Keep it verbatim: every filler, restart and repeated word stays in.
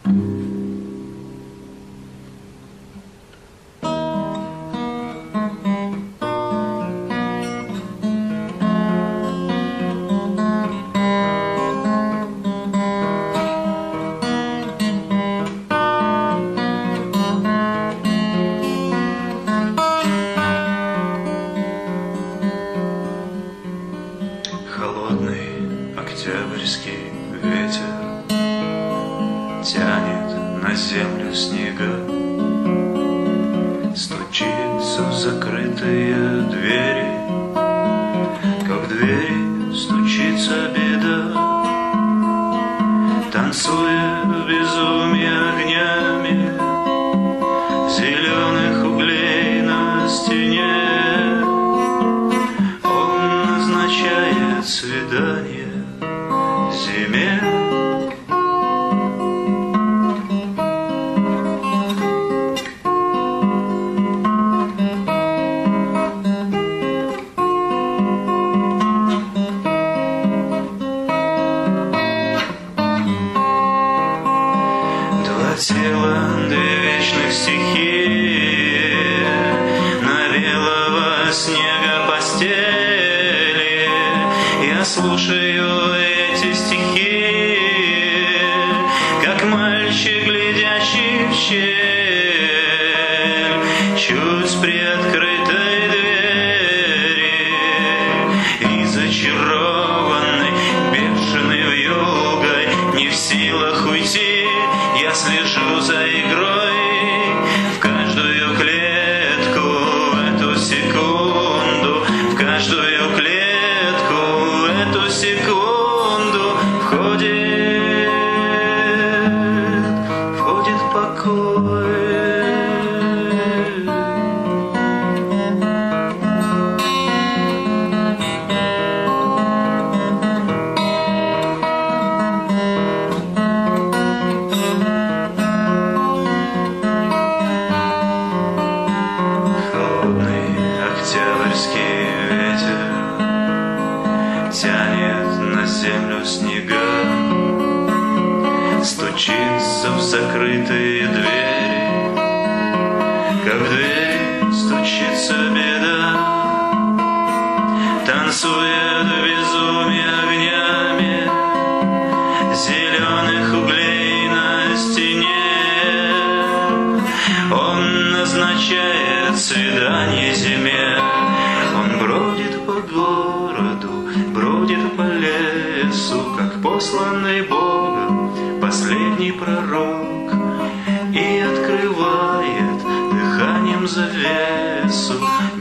Холодный октябрьский ветер тянет на землю снега, стучится в закрытые двери, как в двери стучится беда, танцуя в безумии огнями зеленых углей на стене. Свидание зиме. Два тела, две вечных стихии на белого снега постель. Я слушаю эти стихи, как мальчик, глядящий в щель, чуть приоткрытой двери, и зачарованный, бешеный вьюгой, не в силах уйти, я слежу за игрой в каждую клетку, в эту секунду, в каждую клетку. Эту секунду входит, входит покой. Холодный октябрьский ветер тянет на землю снега, стучится в закрытые двери, как в двери стучится беда, танцует в безумии огнями зеленых углей на стене. Он назначает свидание зиме, он бродит по городу, бродит по лесу, как посланный Богом последний пророк, и открывает дыханием завесу